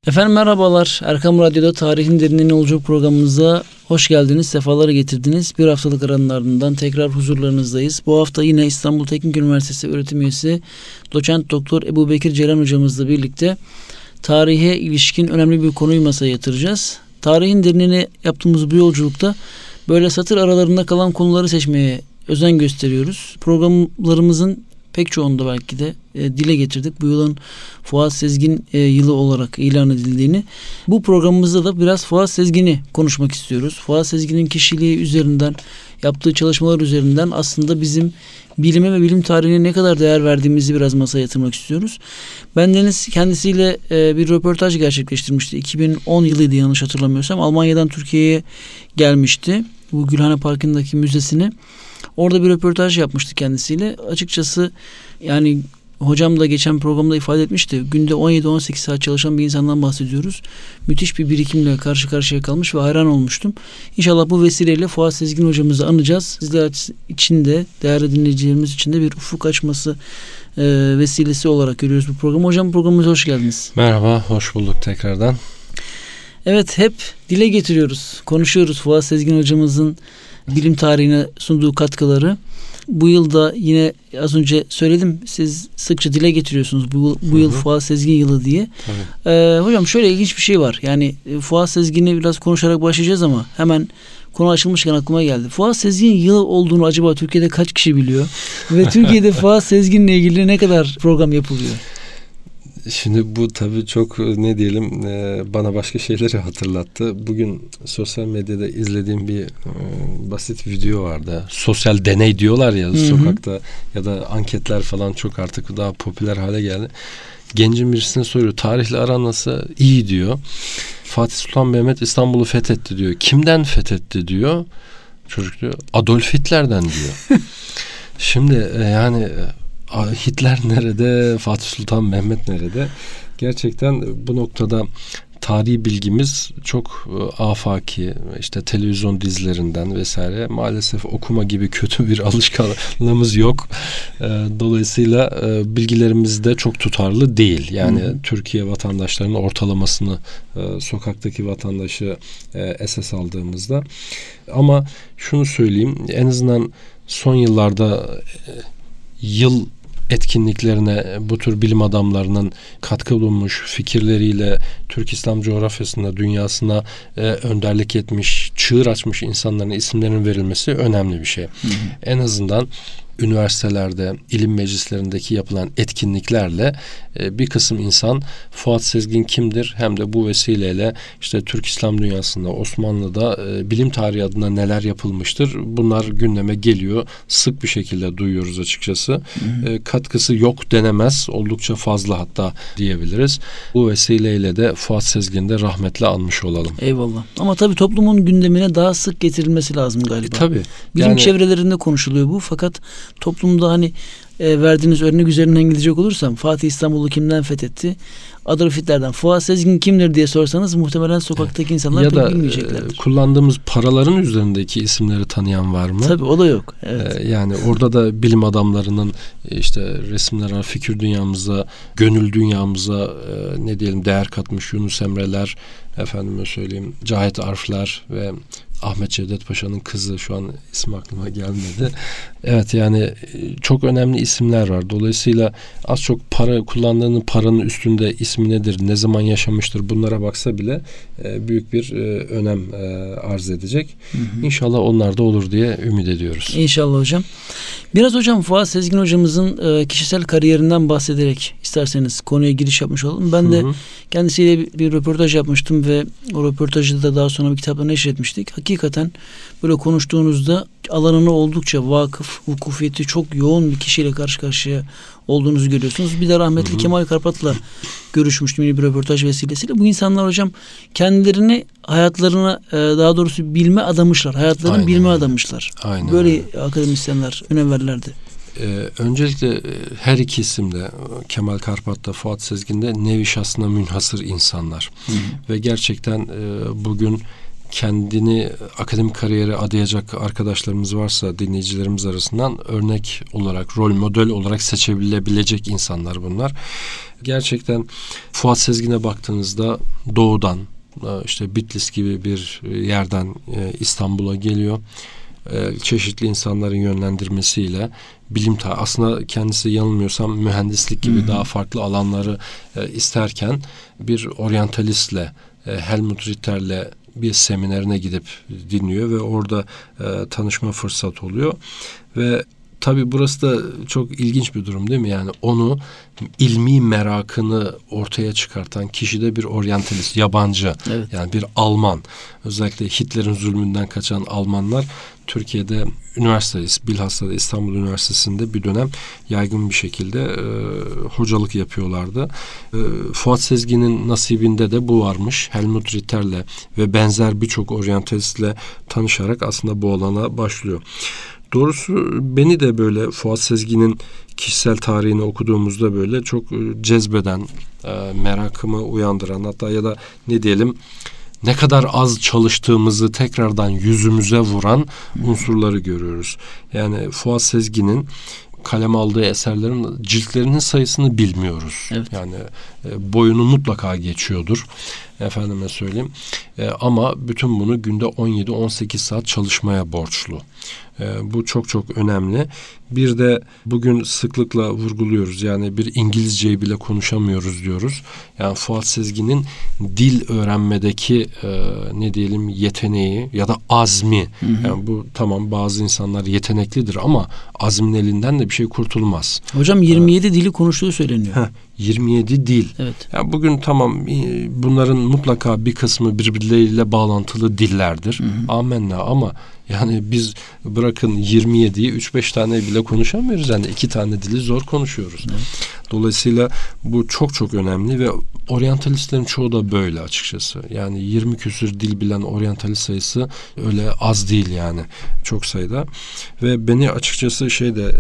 Efendim merhabalar. Erkam Radyo'da Tarihin Derinliğine Yolculuk programımıza hoş geldiniz, sefalar getirdiniz. Bir haftalık aranın ardından tekrar huzurlarınızdayız. Bu hafta yine İstanbul Teknik Üniversitesi öğretim üyesi Doçent Doktor Ebubekir Ceylan hocamızla birlikte tarihe ilişkin önemli bir konuyu masaya yatıracağız. Tarihin derinliğine yaptığımız bu yolculukta böyle satır aralarında kalan konuları seçmeye özen gösteriyoruz. Programlarımızın pek çoğunda belki de dile getirdik. Bu yılın Fuat Sezgin yılı olarak ilan edildiğini. Bu programımızda da biraz Fuat Sezgin'i konuşmak istiyoruz. Fuat Sezgin'in kişiliği üzerinden, yaptığı çalışmalar üzerinden aslında bizim bilime ve bilim tarihine ne kadar değer verdiğimizi biraz masaya yatırmak istiyoruz. Bendeniz kendisiyle bir röportaj gerçekleştirmişti. 2010 yılıydı yanlış hatırlamıyorsam. Almanya'dan Türkiye'ye gelmişti. Bu Gülhane Parkı'ndaki müzesine. Orada bir röportaj yapmıştı kendisiyle. Açıkçası yani hocam da geçen programda ifade etmişti. Günde 17-18 saat çalışan bir insandan bahsediyoruz. Müthiş bir birikimle karşı karşıya kalmış ve hayran olmuştum. İnşallah bu vesileyle Fuat Sezgin hocamızı anacağız. Sizler için de, değerli dinleyicilerimiz için de bir ufuk açması vesilesi olarak görüyoruz bu programı. Hocam programımıza hoş geldiniz. Merhaba, hoş bulduk tekrardan. Evet, hep dile getiriyoruz, konuşuyoruz Fuat Sezgin hocamızın bilim tarihine sunduğu katkıları. Bu yılda yine az önce söyledim, siz sıkça dile getiriyorsunuz bu yıl Fuat Sezgin yılı diye. Hocam şöyle ilginç bir şey var. Yani Fuat Sezgin'i biraz konuşarak başlayacağız ama hemen konu açılmışken aklıma geldi. Fuat Sezgin yılı olduğunu acaba Türkiye'de kaç kişi biliyor? Ve Türkiye'de Fuat Sezgin'le ilgili ne kadar program yapılıyor? Şimdi bu tabii çok bana başka şeyleri hatırlattı. Bugün sosyal medyada izlediğim bir basit video vardı. Sosyal deney diyorlar ya, sokakta ya da anketler falan çok artık daha popüler hale geldi. Gencin birisine soruyor, tarihle aran nasıl? İyi diyor. Fatih Sultan Mehmet İstanbul'u fethetti diyor. Kimden fethetti diyor. Çocuk diyor Adolf Hitler'den diyor. Şimdi yani Hitler nerede, Fatih Sultan Mehmet nerede? Gerçekten bu noktada tarihi bilgimiz çok afaki, işte televizyon dizilerinden vesaire, maalesef okuma gibi kötü bir alışkanlığımız yok. Dolayısıyla bilgilerimiz de çok tutarlı değil. Yani Türkiye vatandaşlarının ortalamasını, sokaktaki vatandaşı esas aldığımızda. Ama şunu söyleyeyim, en azından son yıllarda yıl etkinliklerine bu tür bilim adamlarının katkı bulunmuş, fikirleriyle Türk İslam coğrafyasında, dünyasına önderlik etmiş, çığır açmış insanların isimlerinin verilmesi önemli bir şey. En azından üniversitelerde, ilim meclislerindeki yapılan etkinliklerle bir kısım insan Fuat Sezgin kimdir? Hem de bu vesileyle işte Türk İslam dünyasında, Osmanlı'da bilim tarihi adına neler yapılmıştır? Bunlar gündeme geliyor. Sık bir şekilde duyuyoruz açıkçası. Katkısı yok denemez. Oldukça fazla hatta diyebiliriz. Bu vesileyle de Fuat Sezgin'i de rahmetle anmış olalım. Eyvallah. Ama tabii toplumun gündemine daha sık getirilmesi lazım galiba. Tabii. Bilim çevrelerinde konuşuluyor bu. Fakat toplumda hani verdiğiniz örnek üzerinden gidecek olursam, Fatih İstanbul'u kimden fethetti? Adolf Hitler'den. Fuat Sezgin kimdir diye sorsanız muhtemelen sokaktaki insanlar ya pek da bilmeyeceklerdir. Kullandığımız paraların üzerindeki isimleri tanıyan var mı? Tabii o da yok. Evet. Yani orada da bilim adamlarının işte resimler var, fikir dünyamıza, gönül dünyamıza değer katmış Yunus Emre'ler, efendime söyleyeyim Cahit Arflar ve Ahmet Cevdet Paşa'nın kızı, şu an ismi aklıma gelmedi. Evet, yani çok önemli isimler var. Dolayısıyla az çok kullandığının paranın üstünde ismi nedir, ne zaman yaşamıştır, bunlara baksa bile büyük bir önem arz edecek. İnşallah onlar da olur diye ümit ediyoruz. İnşallah hocam. Biraz hocam Fuat Sezgin hocamızın kişisel kariyerinden bahsederek isterseniz konuya giriş yapmış olalım. Ben de kendisiyle bir röportaj yapmıştım ve o röportajı da daha sonra bir kitapla neşretmiştik. Hakikaten böyle konuştuğunuzda alanına oldukça vakıf, vukufiyeti çok yoğun bir kişiyle karşı karşıya olduğunuzu görüyorsunuz. Bir de rahmetli Kemal Karpat'la görüşmüştüm yine bir röportaj vesilesiyle. Bu insanlar hocam kendilerini hayatlarına daha doğrusu bilme adamışlar. Hayatlarını bilme adamışlar. Aynen. Böyle akademisyenler önem verirlerdi. Öncelikle her iki isimde, Kemal Karpat'ta, Fuat Sezgin'de nevi şahsına münhasır insanlar. Ve gerçekten bugün kendini akademik kariyere adayacak arkadaşlarımız varsa dinleyicilerimiz arasından örnek olarak, rol model olarak seçilebilecek insanlar bunlar. Gerçekten Fuat Sezgin'e baktığınızda doğudan, işte Bitlis gibi bir yerden İstanbul'a geliyor. Çeşitli insanların yönlendirmesiyle aslında kendisi yanılmıyorsam mühendislik gibi daha farklı alanları isterken bir oryantalistle, Helmut Ritter'le bir seminerine gidip dinliyor ve orada tanışma fırsatı oluyor ve tabii burası da çok ilginç bir durum değil mi? Yani onu ilmi merakını ortaya çıkartan kişi de bir oryantalist, yabancı. Evet. Yani bir Alman. Özellikle Hitler'in zulmünden kaçan Almanlar Türkiye'de bilhassa da İstanbul Üniversitesi'nde bir dönem yaygın bir şekilde hocalık yapıyorlardı. Fuat Sezgin'in nasibinde de bu varmış. Helmut Ritter'le ve benzer birçok oryantalistle tanışarak aslında bu alana başlıyor. Doğrusu beni de böyle Fuat Sezgin'in kişisel tarihini okuduğumuzda böyle çok cezbeden, merakımı uyandıran, hatta ya da ne diyelim ne kadar az çalıştığımızı tekrardan yüzümüze vuran unsurları görüyoruz. Yani Fuat Sezgin'in kaleme aldığı eserlerin ciltlerinin sayısını bilmiyoruz. Evet. Yani boyunu mutlaka geçiyordur. Efendime söyleyeyim. Ama bütün bunu günde 17-18 saat çalışmaya borçlu. Bu çok çok önemli. Bir de bugün sıklıkla vurguluyoruz. Yani bir İngilizceyi bile konuşamıyoruz diyoruz. Yani Fuat Sezgin'in dil öğrenmedeki yeteneği ya da azmi. Yani bu tamam, bazı insanlar yeteneklidir ama azmin elinden de bir şey kurtulmaz. Hocam 27 dili konuştuğu söyleniyor. 27 dil. Evet. Yani bugün tamam, bunların mutlaka bir kısmı birbirleriyle bağlantılı dillerdir. Amenna, ama yani biz bırakın 27'yi 3-5 tane bile konuşamıyoruz. Yani 2 tane dili zor konuşuyoruz. Evet. Dolayısıyla bu çok çok önemli ve oryantalistlerin çoğu da böyle açıkçası. Yani 20 küsür dil bilen oryantalist sayısı öyle az değil yani. Çok sayıda. Ve beni açıkçası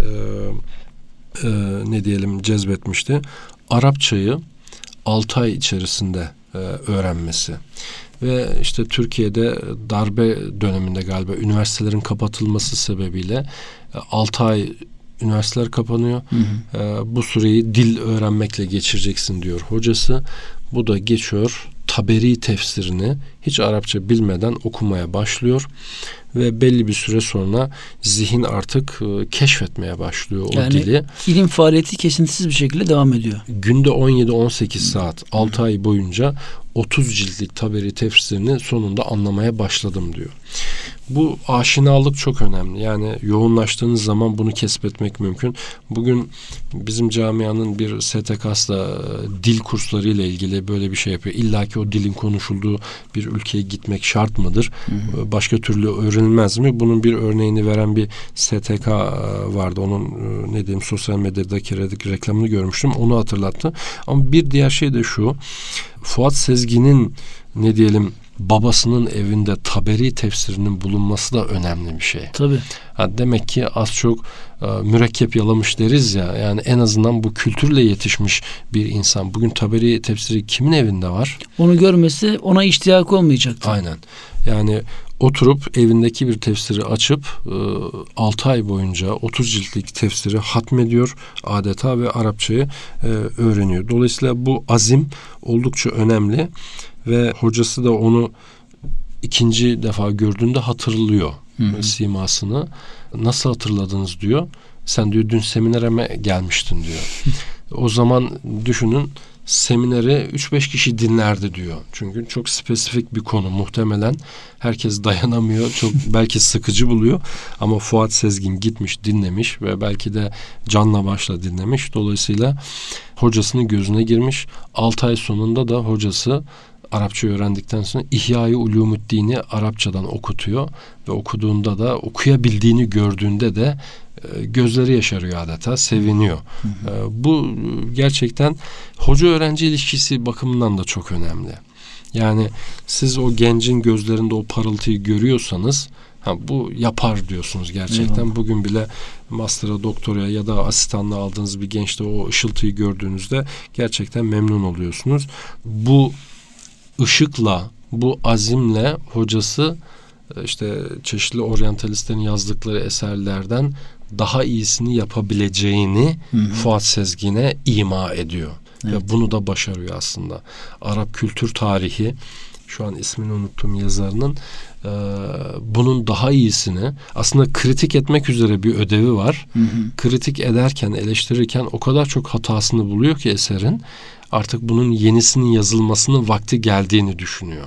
cezbetmişti. Arapçayı 6 ay içerisinde öğrenmesi. Ve işte Türkiye'de darbe döneminde galiba üniversitelerin kapatılması sebebiyle 6 ay üniversiteler kapanıyor. Bu süreyi dil öğrenmekle geçireceksin diyor hocası. Bu da geçiyor. Taberi tefsirini hiç Arapça bilmeden okumaya başlıyor. Ve belli bir süre sonra zihin artık keşfetmeye başlıyor o dili. Yani ilim faaliyeti kesintisiz bir şekilde devam ediyor. Günde 17-18 saat 6 ay boyunca 30 ciltlik Taberi tefsirini sonunda anlamaya başladım diyor. Bu aşinalık çok önemli. Yani yoğunlaştığınız zaman bunu kesbetmek mümkün. Bugün bizim camianın bir STK'sla dil kursları ile ilgili böyle bir şey yapıyor. İlla ki o dilin konuşulduğu bir ülkeye gitmek şart mıdır? Başka türlü öğrenilmez mi? Bunun bir örneğini veren bir STK vardı. Onun sosyal medyadaki reklamını görmüştüm. Onu hatırlattı. Ama bir diğer şey de şu. Fuat Sezgin'in babasının evinde Taberi tefsirinin bulunması da önemli bir şey. Tabii. Demek ki az çok mürekkep yalamış deriz ya. Yani en azından bu kültürle yetişmiş bir insan. Bugün Taberi tefsiri kimin evinde var? Onu görmesi ona iştiyak olmayacaktı. Aynen. Yani oturup evindeki bir tefsiri açıp 6 ay boyunca 30 ciltlik tefsiri hatmediyor adeta ve Arapçayı öğreniyor. Dolayısıyla bu azim oldukça önemli ve hocası da onu ikinci defa gördüğünde hatırlıyor simasını. Nasıl hatırladınız diyor. Sen diyor dün seminere gelmiştin diyor. O zaman düşünün, semineri 3-5 kişi dinlerdi diyor. Çünkü çok spesifik bir konu. Muhtemelen herkes dayanamıyor. Çok belki sıkıcı buluyor. Ama Fuat Sezgin gitmiş, dinlemiş ve belki de canla başla dinlemiş. Dolayısıyla hocasının gözüne girmiş. 6 ay sonunda da hocası Arapça öğrendikten sonra İhya-i Ulûmu'd-Dîn'i Arapçadan okutuyor ve okuduğunda da, okuyabildiğini gördüğünde de gözleri yaşarıyor adeta, seviniyor. Bu gerçekten hoca öğrenci ilişkisi bakımından da çok önemli. Yani siz o gencin gözlerinde o parıltıyı görüyorsanız bu yapar diyorsunuz gerçekten. Eyvallah. Bugün bile master'a, doktoraya ya da asistanlığa aldığınız bir gençte o ışıltıyı gördüğünüzde gerçekten memnun oluyorsunuz. Bu ışıkla bu azimle hocası işte çeşitli oryantalistlerin yazdıkları eserlerden daha iyisini yapabileceğini Fuat Sezgin'e ima ediyor. Evet. Ve bunu da başarıyor aslında. Arap kültür tarihi, şu an ismini unuttuğum yazarının bunun daha iyisini aslında kritik etmek üzere bir ödevi var. Kritik ederken, eleştirirken o kadar çok hatasını buluyor ki eserin, artık bunun yenisinin yazılmasının vakti geldiğini düşünüyor.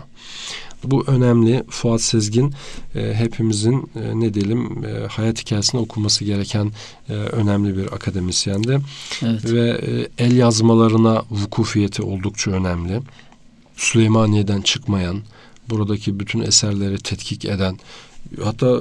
Bu önemli. Fuat Sezgin hepimizin ne diyelim hayat hikayesini okuması gereken önemli bir akademisyendi. Evet. Ve el yazmalarına vukufiyeti oldukça önemli. Süleymaniye'den çıkmayan, buradaki bütün eserleri tetkik eden, hatta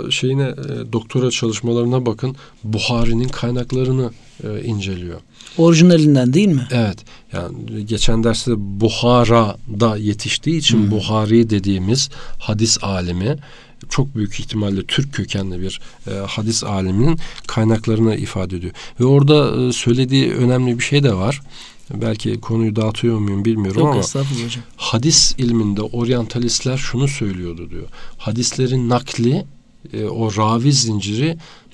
doktora çalışmalarına bakın, Buhari'nin kaynaklarını inceliyor. Orijinalinden değil mi? Evet. Yani geçen derste Buhara'da yetiştiği için Buhari dediğimiz hadis alimi, çok büyük ihtimalle Türk kökenli bir hadis aliminin kaynaklarını ifade ediyor. Ve orada söylediği önemli bir şey de var. Belki konuyu dağıtıyor muyum bilmiyorum. Yok, ama estağfurullah hocam. hadis ilminde oryantalistler şunu söylüyordu diyor. Hadislerin nakli, o ravi zinciri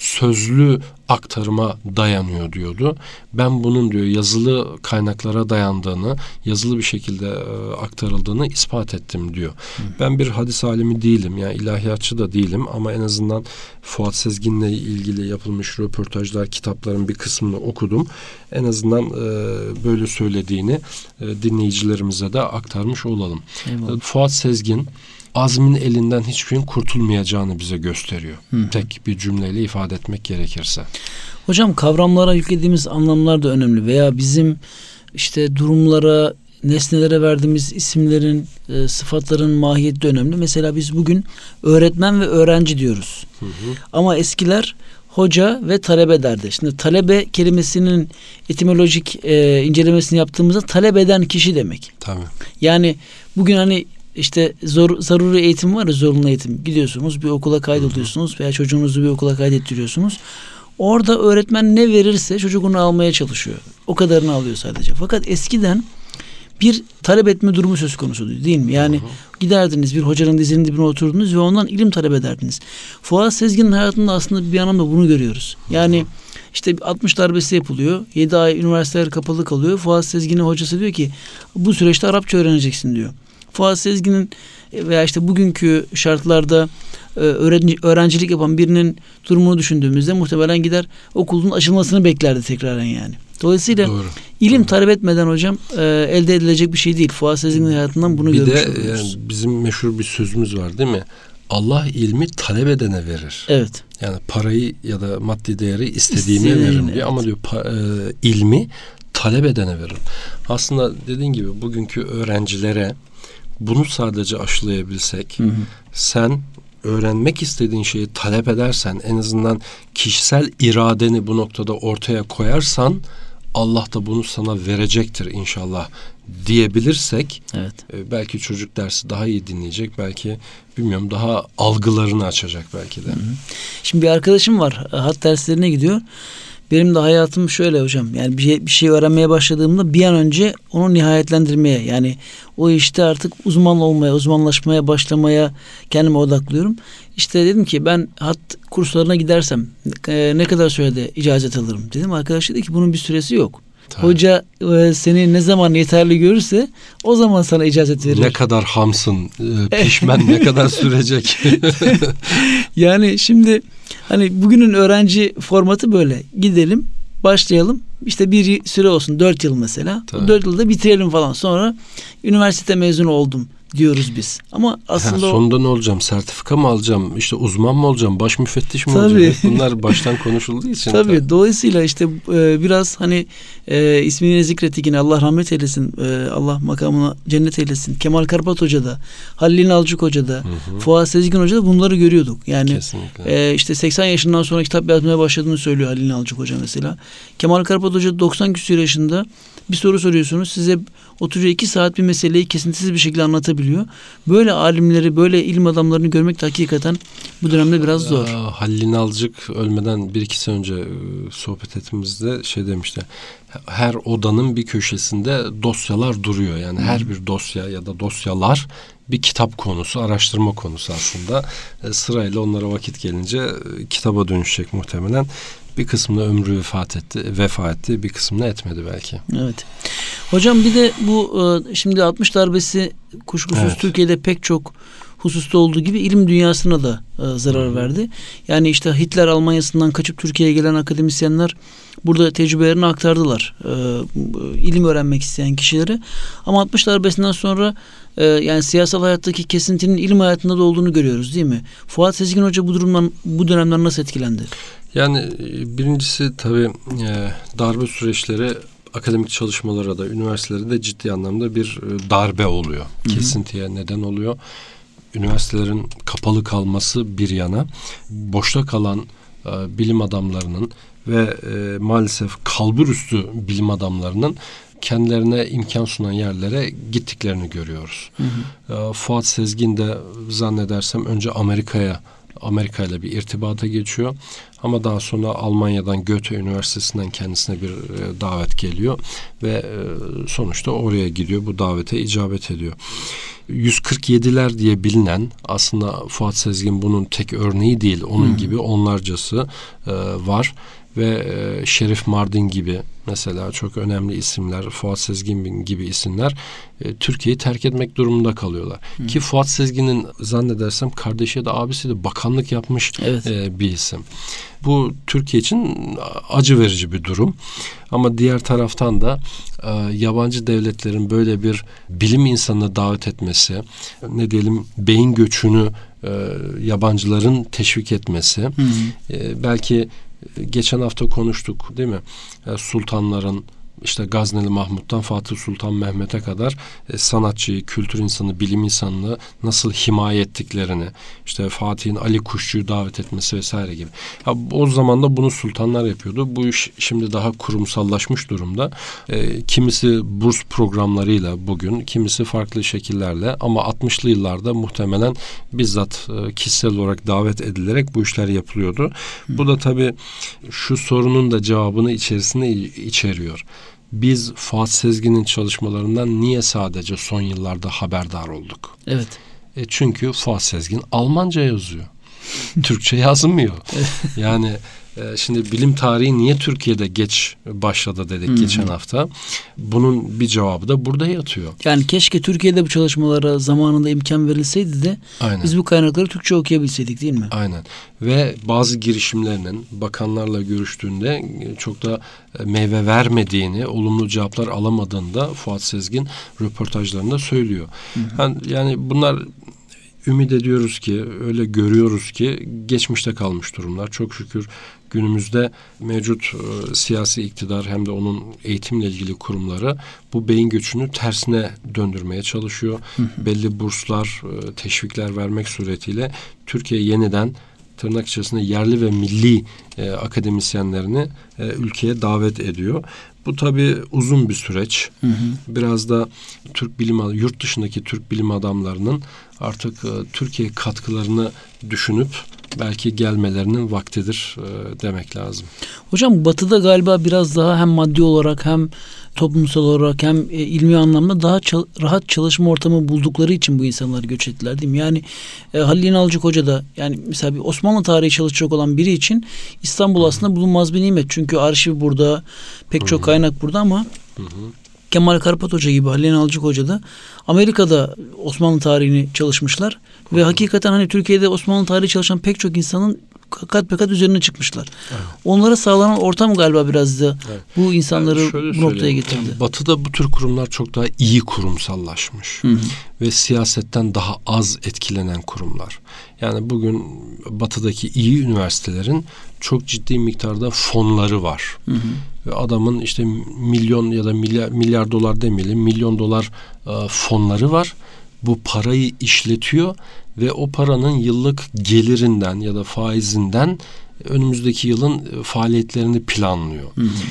sözlü aktarıma dayanıyor diyordu. Ben bunun diyor yazılı kaynaklara dayandığını, yazılı bir şekilde aktarıldığını ispat ettim diyor. Ben bir hadis alimi değilim, yani ilahiyatçı da değilim, ama en azından Fuat Sezgin'le ilgili yapılmış röportajlar, kitapların bir kısmını okudum. En azından böyle söylediğini dinleyicilerimize de aktarmış olalım. Fuat Sezgin azmin elinden hiçbir gün kurtulmayacağını bize gösteriyor. Tek bir cümleyle ifade etmek gerekirse. Hocam, kavramlara yüklediğimiz anlamlar da önemli veya bizim işte durumlara, nesnelere verdiğimiz isimlerin, sıfatların mahiyeti de önemli. Mesela biz bugün öğretmen ve öğrenci diyoruz. Ama eskiler hoca ve talebe derdi. Şimdi talebe kelimesinin etimolojik incelemesini yaptığımızda talep eden kişi demek. Tabii. Yani bugün hani İşte zaruri eğitim var ya, zorunlu eğitim. Gidiyorsunuz, bir okula kaydoluyorsunuz veya çocuğunuzu bir okula kaydettiriyorsunuz. Orada öğretmen ne verirse çocuk onu almaya çalışıyor. O kadarını alıyor sadece. Fakat eskiden bir talep etme durumu söz konusuydu, değil mi? Yani giderdiniz, bir hocanın dizinin dibine oturdunuz ve ondan ilim talep ederdiniz. Fuat Sezgin'in hayatında aslında bir anlamda bunu görüyoruz. Yani işte 60 darbesi yapılıyor. 7 ay üniversiteler kapalı kalıyor. Fuat Sezgin'in hocası diyor ki bu süreçte Arapça öğreneceksin diyor. Fuat Sezgin'in veya işte bugünkü şartlarda öğrencilik yapan birinin durumunu düşündüğümüzde muhtemelen gider okulun açılmasını beklerdi tekraren yani. Dolayısıyla ilim talep etmeden hocam elde edilecek bir şey değil. Fuat Sezgin'in hayatından bunu görmüş oluyoruz. Bir de yani bizim meşhur bir sözümüz var değil mi? Allah ilmi talep edene verir. Evet. Yani parayı ya da maddi değeri istediğime veririm diyor. Ama diyor ilmi talep edene veririm. Aslında dediğin gibi bugünkü öğrencilere bunu sadece aşılayabilsek, sen öğrenmek istediğin şeyi talep edersen, en azından kişisel iradeni bu noktada ortaya koyarsan, Allah da bunu sana verecektir inşallah diyebilirsek, evet, belki çocuk dersi daha iyi dinleyecek, belki bilmiyorum daha algılarını açacak belki de. Şimdi bir arkadaşım var, hat derslerine gidiyor. Benim de hayatım şöyle hocam. Yani bir şey öğrenmeye başladığımda bir an önce onu nihayetlendirmeye, yani o işte artık uzmanlaşmaya başlamaya kendime odaklıyorum. İşte dedim ki ben hat kurslarına gidersem ne kadar sürede icazet alırım dedim. Arkadaş dedi ki bunun bir süresi yok. Tabii. Hoca seni ne zaman yeterli görürse o zaman sana icazet verir. Ne kadar hamsın, pişmen ne kadar sürecek. Yani şimdi hani bugünün öğrenci formatı böyle. Gidelim, başlayalım. İşte bir süre olsun, 4 yıl mesela. O 4 yılda bitirelim falan. Sonra üniversite mezunu oldum diyoruz biz. Ama aslında sonunda ne olacağım? Sertifika mı alacağım? İşte uzman mı olacağım? Baş müfettiş mi olacağım? Bunlar baştan konuşulduğu için. Tabii. Dolayısıyla işte biraz hani ismini zikrettik yine, Allah rahmet eylesin. Allah makamına cennet eylesin. Kemal Karpat Hoca da, Halil Nalcık Hoca da, Fuat Sezgin Hoca da bunları görüyorduk. Yani işte 80 yaşından sonra kitap yazmaya başladığını söylüyor Halil Nalcık Hoca mesela. Kemal Karpat Hoca 90 küsur yaşında, bir soru soruyorsunuz, size oturuyor 2 saat bir meseleyi kesintisiz bir şekilde anlatabiliyor. Böyle alimleri, böyle ilim adamlarını görmek de hakikaten bu dönemde biraz zor. Halil Nalcık ölmeden 1-2 sene önce sohbet ettiğimizde demişti. her odanın bir köşesinde dosyalar duruyor. Yani her bir dosya ya da dosyalar bir kitap konusu, araştırma konusu aslında. Sırayla onlara vakit gelince kitaba dönüşecek muhtemelen. Bir kısmında ömrü vefa etti, bir kısmında etmedi belki. Evet. Hocam bir de bu şimdi 60 darbesi kuşkusuz Türkiye'de pek çok hususta olduğu gibi ilim dünyasına da zarar verdi. Yani işte Hitler Almanya'sından kaçıp Türkiye'ye gelen akademisyenler burada tecrübelerini aktardılar. İlim öğrenmek isteyen kişilere. Ama 60 darbesinden sonra yani siyasal hayattaki kesintinin ilim hayatında da olduğunu görüyoruz, değil mi? Fuat Sezgin Hoca bu dönemden nasıl etkilendi? Yani birincisi tabii darbe süreçleri akademik çalışmalara da üniversitelere de ciddi anlamda bir darbe oluyor. Kesintiye neden oluyor. Üniversitelerin kapalı kalması bir yana, boşta kalan bilim adamlarının ve maalesef kalburüstü bilim adamlarının kendilerine imkan sunan yerlere gittiklerini görüyoruz. Fuat Sezgin de zannedersem önce Amerika ile bir irtibata geçiyor. Ama daha sonra Almanya'dan Goethe Üniversitesi'nden kendisine bir davet geliyor ve sonuçta oraya gidiyor. Bu davete icabet ediyor. 147'ler diye bilinen, aslında Fuat Sezgin bunun tek örneği değil. Onun gibi onlarcası var. Ve Şerif Mardin gibi mesela çok önemli isimler, Fuat Sezgin gibi isimler Türkiye'yi terk etmek durumunda kalıyorlar. Ki Fuat Sezgin'in zannedersem kardeşi ya da abisi de bakanlık yapmış bir isim. Bu Türkiye için acı verici bir durum. Ama diğer taraftan da yabancı devletlerin böyle bir bilim insanını davet etmesi, ne diyelim beyin göçünü yabancıların teşvik etmesi, belki geçen hafta konuştuk değil mi? Sultanların işte Gazneli Mahmut'tan Fatih Sultan Mehmet'e kadar sanatçıyı, kültür insanı, bilim insanını nasıl himaye ettiklerini, işte Fatih'in Ali Kuşçu'yu davet etmesi vesaire gibi. O zaman da bunu sultanlar yapıyordu. Bu iş şimdi daha kurumsallaşmış durumda. Kimisi burs programlarıyla bugün, kimisi farklı şekillerle, ama 60'lı yıllarda muhtemelen bizzat kişisel olarak davet edilerek bu işler yapılıyordu. Bu da tabii şu sorunun da cevabını içerisinde içeriyor. Biz Fuat Sezgin'in çalışmalarından niye sadece son yıllarda haberdar olduk? Evet. Çünkü Fuat Sezgin Almanca yazıyor. Türkçe yazmıyor. Yani şimdi bilim tarihi niye Türkiye'de geç başladı dedik geçen hafta. Bunun bir cevabı da burada yatıyor. Yani keşke Türkiye'de bu çalışmalara zamanında imkan verilseydi de biz bu kaynakları Türkçe okuyabilseydik, değil mi? Aynen. Ve bazı girişimlerinin bakanlarla görüştüğünde çok da meyve vermediğini, olumlu cevaplar alamadığını da Fuat Sezgin röportajlarında söylüyor. Yani bunlar, ümit ediyoruz ki, öyle görüyoruz ki geçmişte kalmış durumlar. Çok şükür günümüzde mevcut siyasi iktidar hem de onun eğitimle ilgili kurumları bu beyin göçünü tersine döndürmeye çalışıyor. Belli burslar, teşvikler vermek suretiyle Türkiye yeniden tırnak içerisinde yerli ve milli akademisyenlerini ülkeye davet ediyor. Bu tabii uzun bir süreç. Biraz da yurt dışındaki Türk bilim adamlarının artık Türkiye katkılarını düşünüp belki gelmelerinin vaktidir demek lazım. Hocam Batı'da galiba biraz daha hem maddi olarak hem toplumsal olarak hem ilmi anlamda daha rahat çalışma ortamı buldukları için bu insanlar göç ettiler, değil mi? Yani Halil İnalcık Hoca da, yani mesela bir Osmanlı tarihi çalışacak olan biri için İstanbul aslında bulunmaz bir nimet. Çünkü arşiv burada, pek çok kaynak burada, ama Kemal Karpat Hoca gibi Halil İnalcık Hoca da Amerika'da Osmanlı tarihini çalışmışlar ve hakikaten hani Türkiye'de Osmanlı tarihi çalışan pek çok insanın kat be kat üzerine çıkmışlar. Onlara sağlanan ortam galiba biraz da bu insanları bu noktaya getirdi. Batı'da bu tür kurumlar çok daha iyi kurumsallaşmış ve siyasetten daha az etkilenen kurumlar. Yani bugün Batı'daki iyi üniversitelerin çok ciddi miktarda fonları var. Ve adamın işte milyon ya da milyar dolar demeyelim, milyon dolar fonları var. Bu parayı işletiyor ve o paranın yıllık gelirinden ya da faizinden önümüzdeki yılın faaliyetlerini planlıyor.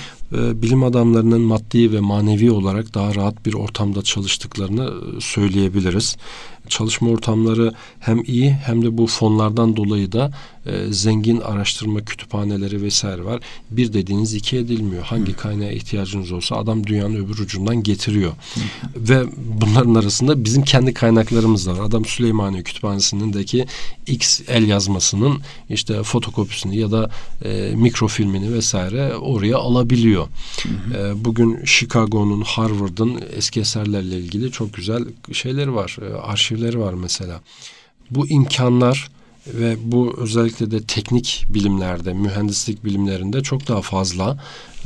Bilim adamlarının maddi ve manevi olarak daha rahat bir ortamda çalıştıklarını söyleyebiliriz. Çalışma ortamları hem iyi hem de bu fonlardan dolayı da zengin araştırma kütüphaneleri vesaire var. Bir dediğiniz iki edilmiyor. Hangi kaynağa ihtiyacınız olsa adam dünyanın öbür ucundan getiriyor. Ve bunların arasında bizim kendi kaynaklarımız var. Adam Süleymaniye Kütüphanesi'ndeki X el yazmasının işte fotokopisini ya da mikrofilmini vesaire oraya alabiliyor. Bugün Chicago'nun, Harvard'ın eski eserlerle ilgili çok güzel şeyleri var. Arşivleri var mesela. Bu imkanlar ve bu özellikle de teknik bilimlerde, mühendislik bilimlerinde çok daha fazla.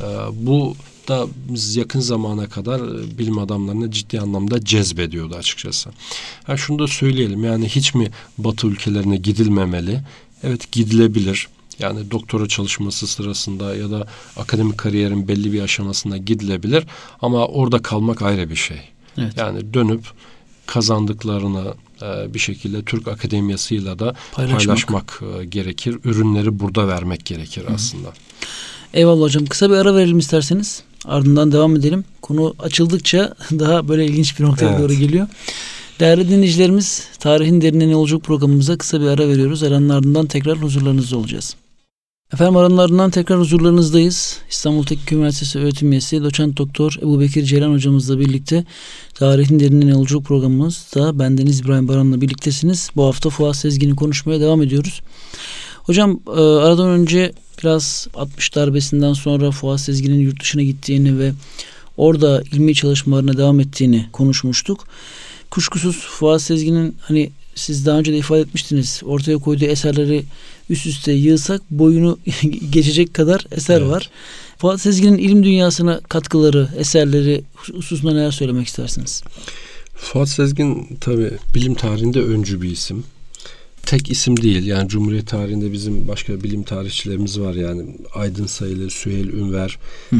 Bu da yakın zamana kadar bilim adamlarını ciddi anlamda cezbediyordu açıkçası. Şunu da söyleyelim, yani hiç mi Batı ülkelerine gidilmemeli? Evet, gidilebilir. Yani doktora çalışması sırasında ya da akademik kariyerin belli bir aşamasında gidilebilir. Ama orada kalmak ayrı bir şey. Evet. Yani dönüp kazandıklarını bir şekilde Türk Akademiyası'yla da paylaşmak gerekir. Ürünleri burada vermek gerekir aslında. Eyvallah hocam. Kısa bir ara verelim isterseniz. Ardından devam edelim. Konu açıldıkça daha böyle ilginç bir noktaya doğru geliyor. Değerli dinleyicilerimiz, Tarihin Derinine Yolculuk programımıza kısa bir ara veriyoruz. Aranın ardından tekrar huzurlarınızda olacağız. Efendim, aranın ardından tekrar huzurlarınızdayız. İstanbul Teknik Üniversitesi öğretim üyesi Doçent Doktor Ebubekir Ceylan hocamızla birlikte Tarihin Derinine Yolculuk programımızda bendeniz İbrahim Baran'la birliktesiniz. Bu hafta Fuat Sezgin'i konuşmaya devam ediyoruz. Hocam, aradan önce biraz 60 darbesinden sonra Fuat Sezgin'in yurt dışına gittiğini ve orada ilmi çalışmalarına devam ettiğini konuşmuştuk. Kuşkusuz Fuat Sezgin'in, hani siz daha önce de ifade etmiştiniz, ortaya koyduğu eserleri üst üste yığsak boyunu geçecek kadar eser var. Fuat Sezgin'in ilim dünyasına katkıları, eserleri hususunda neler söylemek istersiniz? Fuat Sezgin tabii bilim tarihinde öncü bir isim. Tek isim değil, yani Cumhuriyet tarihinde bizim başka bilim tarihçilerimiz var, yani Aydın Sayılı, Süheyl Ünver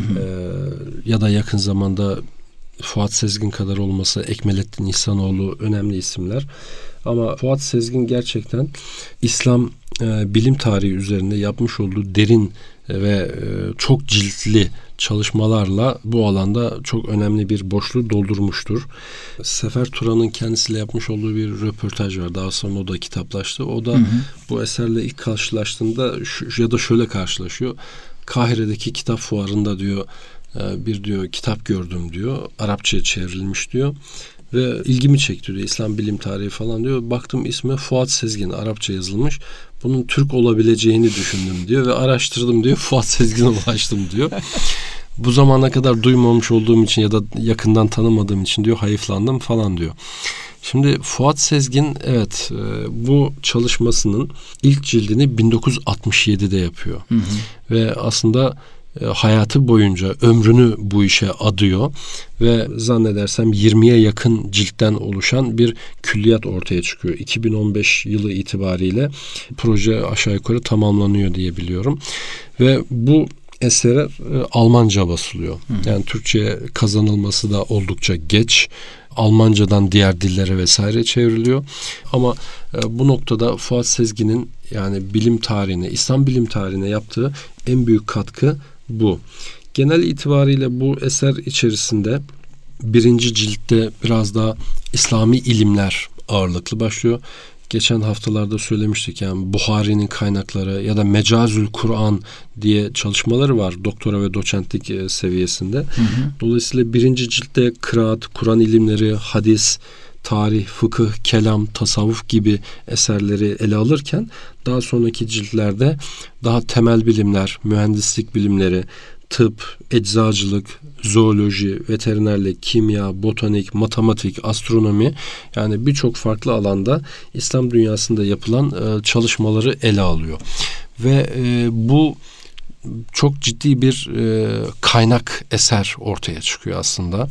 ya da yakın zamanda Fuat Sezgin kadar olmasa Ekmelettin İhsanoğlu önemli isimler. Ama Fuat Sezgin gerçekten İslam bilim tarihi üzerinde yapmış olduğu derin ve çok ciltli çalışmalarla bu alanda çok önemli bir boşluğu doldurmuştur. Sefer Turan'ın kendisiyle yapmış olduğu bir röportaj var. Daha sonra o da kitaplaştı. O da bu eserle ilk karşılaştığında ya da şöyle karşılaşıyor. Kahire'deki kitap fuarında diyor bir kitap gördüm diyor. Arapçaya çevrilmiş diyor. Ve ilgimi çekti diyor. İslam bilim tarihi falan diyor. Baktım ismi Fuat Sezgin, Arapça yazılmış. Bunun Türk olabileceğini düşündüm diyor ve araştırdım diyor. Fuat Sezgin'e ulaştım diyor. Bu zamana kadar duymamış olduğum için ya da yakından tanımadığım için diyor hayıflandım falan diyor. Şimdi Fuat Sezgin bu çalışmasının ilk cildini 1967'de yapıyor. Ve aslında hayatı boyunca ömrünü bu işe adıyor ve zannedersem 20'ye yakın ciltten oluşan bir külliyat ortaya çıkıyor. 2015 yılı itibariyle proje aşağı yukarı tamamlanıyor diye biliyorum. Ve bu eser Almanca basılıyor. Yani Türkçe'ye kazanılması da oldukça geç. Almancadan diğer dillere vesaire çevriliyor. Ama bu noktada Fuat Sezgin'in yani bilim tarihine, İslam bilim tarihine yaptığı en büyük katkı bu. Genel itibariyle bu eser içerisinde birinci ciltte biraz daha İslami ilimler ağırlıklı başlıyor. Geçen haftalarda söylemiştik, yani Buhari'nin kaynakları ya da Mecazül Kur'an diye çalışmaları var doktora ve doçentlik seviyesinde. Dolayısıyla birinci ciltte kıraat, Kur'an ilimleri, hadis, tarih, fıkıh, kelam, tasavvuf gibi eserleri ele alırken daha sonraki ciltlerde daha temel bilimler, mühendislik bilimleri, tıp, eczacılık, zooloji, veterinerlik, kimya, botanik, matematik, astronomi, yani birçok farklı alanda İslam dünyasında yapılan çalışmaları ele alıyor. Ve bu çok ciddi bir kaynak eser ortaya çıkıyor aslında.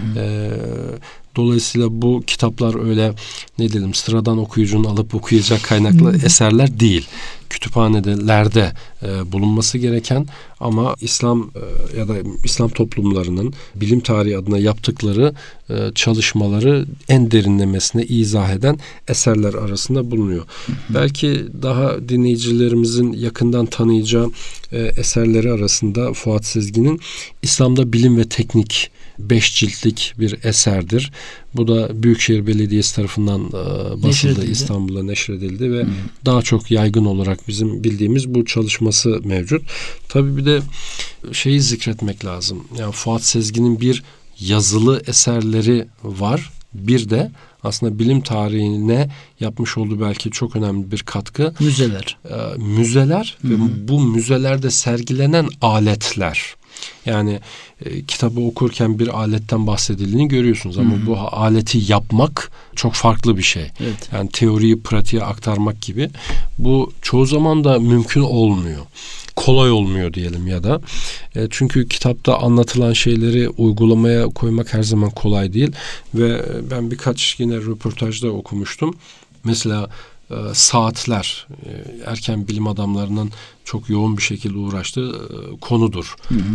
Dolayısıyla bu kitaplar öyle sıradan okuyucunun alıp okuyacak kaynaklı eserler değil. Kütüphanelerde bulunması gereken ama İslam ya da İslam toplumlarının bilim tarihi adına yaptıkları çalışmaları en derinlemesine izah eden eserler arasında bulunuyor. Belki daha dinleyicilerimizin yakından tanıyacağı eserleri arasında Fuat Sezgin'in İslam'da Bilim ve Teknik 5 ciltlik bir eserdir. Bu da Büyükşehir Belediyesi tarafından basıldı, İstanbul'da neşredildi ve daha çok yaygın olarak bizim bildiğimiz bu çalışması mevcut. Tabii bir de şeyi zikretmek lazım. Yani Fuat Sezgin'in bir yazılı eserleri var. Bir de aslında bilim tarihine yapmış olduğu belki çok önemli bir katkı. Müzeler. Müzeler ve bu müzelerde sergilenen aletler. Yani kitabı okurken bir aletten bahsedildiğini görüyorsunuz ama bu aleti yapmak çok farklı bir şey. Evet. Yani teoriyi pratiğe aktarmak gibi. Bu çoğu zaman da mümkün olmuyor. Kolay olmuyor diyelim ya da. Çünkü kitapta anlatılan şeyleri uygulamaya koymak her zaman kolay değil. Ve ben birkaç yine röportajda okumuştum. Mesela saatler, erken bilim adamlarının çok yoğun bir şekilde uğraştığı konudur.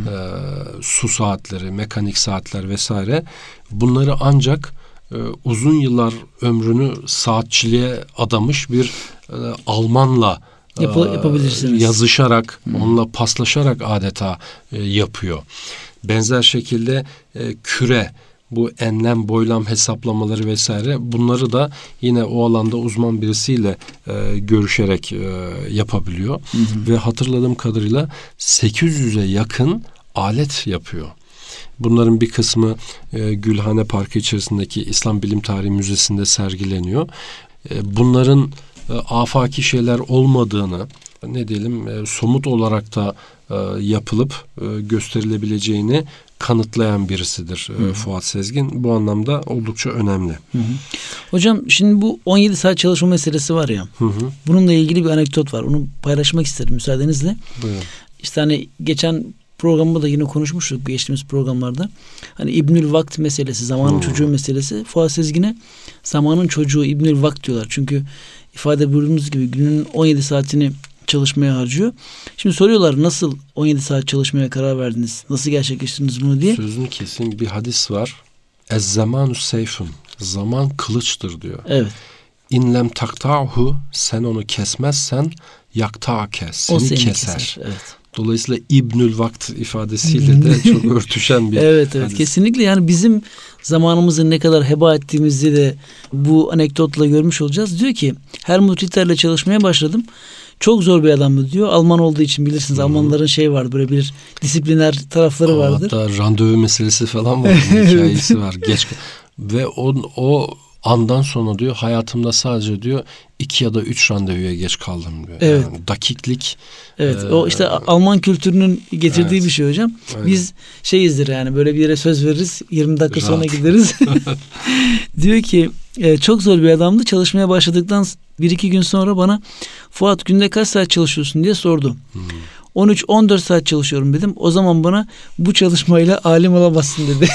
Su saatleri, mekanik saatler vesaire. Bunları ancak uzun yıllar ömrünü saatçiliğe adamış bir Almanla yapabilirsiniz. Yazışarak, onunla paslaşarak adeta yapıyor. Benzer şekilde küre, bu enlem boylam hesaplamaları vesaire, bunları da yine o alanda uzman birisiyle görüşerek yapabiliyor. Ve hatırladığım kadarıyla 800'e yakın alet yapıyor. Bunların bir kısmı Gülhane Parkı içerisindeki İslam Bilim Tarihi Müzesi'nde sergileniyor. Bunların afaki şeyler olmadığını, ne diyelim, somut olarak da yapılıp gösterilebileceğini kanıtlayan birisidir Fuat Sezgin. Bu anlamda oldukça önemli. Hocam şimdi bu 17 saat çalışma meselesi var ya. Bununla ilgili bir anekdot var. Onu paylaşmak isterim müsaadenizle. Buyurun. İşte hani geçen programda da yine konuşmuştuk, geçtiğimiz programlarda. Hani İbnül Vakt meselesi, zamanın çocuğu meselesi. Fuat Sezgin'e zamanın çocuğu İbnül Vakt diyorlar. Çünkü ifade buyurduğumuz gibi günün 17 saatini çalışmaya harcıyor. Şimdi soruyorlar, nasıl 17 saat çalışmaya karar verdiniz? Nasıl gerçekleştirdiniz bunu diye. Sözünü kesin bir hadis var. Ez-zamanu seyfun. Zaman kılıçtır diyor. Evet. İnlem takta'hu, sen onu kesmezsen yakta'ke, seni keser. Evet. Dolayısıyla İbnül Vakt ifadesiyle de çok örtüşen bir evet hadis. Kesinlikle, yani bizim zamanımızı ne kadar heba ettiğimizi de bu anekdotla görmüş olacağız. Diyor ki Helmut Ritter'le çalışmaya başladım. Çok zor bir adamdı diyor. Alman olduğu için bilirsiniz. Almanların şey vardır, böyle bir disipliner tarafları vardır. Hatta randevu meselesi falan var. Hikayesi var. Geç ve o andan sonra diyor hayatımda sadece diyor 2 ya da 3 randevuya geç kaldım diyor. Evet. Yani dakiklik. Evet. O işte Alman kültürünün getirdiği bir şey hocam. Aynen. Biz şeyizdir yani, böyle bir yere söz veririz, 20 dakika sonra gideriz. Diyor ki çok zor bir adamdı. Çalışmaya başladıktan 1-2 gün sonra bana Fuat günde kaç saat çalışıyorsun diye sordu. 13-14 saat çalışıyorum dedim. O zaman bana bu çalışmayla alim olamazsın dedi.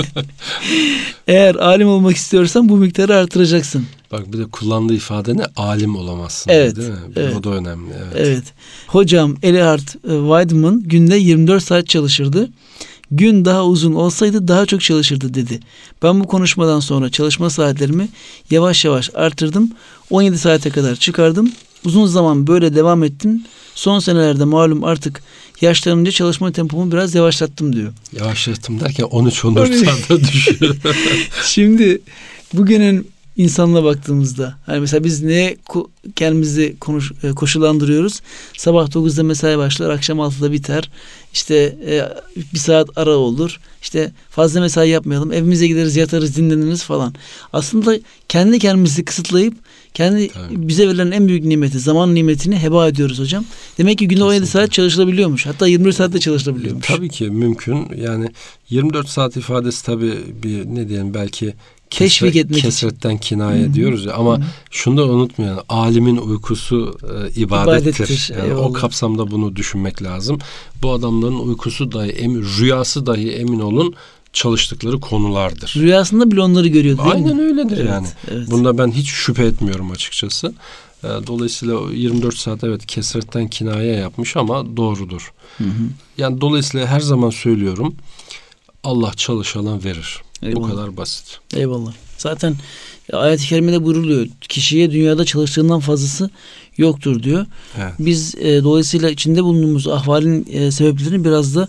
Eğer alim olmak istiyorsan bu miktarı artıracaksın. Bak bir de kullandığı ifade ne? Alim olamazsın. Evet. Değil mi? Evet. O da önemli. Evet. Hocam Elihard Weidmann günde 24 saat çalışırdı. Gün daha uzun olsaydı daha çok çalışırdı dedi. Ben bu konuşmadan sonra çalışma saatlerimi yavaş yavaş artırdım. 17 saate kadar çıkardım. Uzun zaman böyle devam ettim. Son senelerde malum artık yaşlanınca çalışma tempomu biraz yavaşlattım diyor. Yavaşlattım derken 13-14 saate düşüyor. Şimdi bugünün insanına baktığımızda hani mesela biz neye kendimizi koşullandırıyoruz? Sabah 9'da mesai başlar, akşam 6'da biter. İşte bir saat ara olur. İşte fazla mesai yapmayalım. Evimize gideriz, yatarız, dinleniriz falan. Aslında kendi kendimizi kısıtlayıp bize verilen en büyük nimeti, zaman nimetini heba ediyoruz hocam. Demek ki günde 17 saat çalışılabiliyormuş. Hatta 24 saatte çalışılabiliyormuş. Tabii ki mümkün. Yani 24 saat ifadesi tabii bir ne diyelim belki teşvik etmek kesretten kinaye diyoruz ya, ama şunu da unutmayalım. Alimin uykusu ibadettir. Yani o kapsamda bunu düşünmek lazım. Bu adamların uykusu dahi, rüyası dahi emin olun çalıştıkları konulardır. Rüyasında bile onları görüyor değil mi? Aynen öyledir yani. Evet. Bunda ben hiç şüphe etmiyorum açıkçası. Dolayısıyla 24 saat evet kesretten kinaye yapmış ama doğrudur. Yani dolayısıyla her zaman söylüyorum, Allah çalışana verir. Eyvallah. Bu kadar basit. Eyvallah. Zaten ayet-i kerimede buyruluyor. Kişiye dünyada çalıştığından fazlası yoktur diyor. Evet. Biz dolayısıyla içinde bulunduğumuz ahvalin sebeplerini biraz da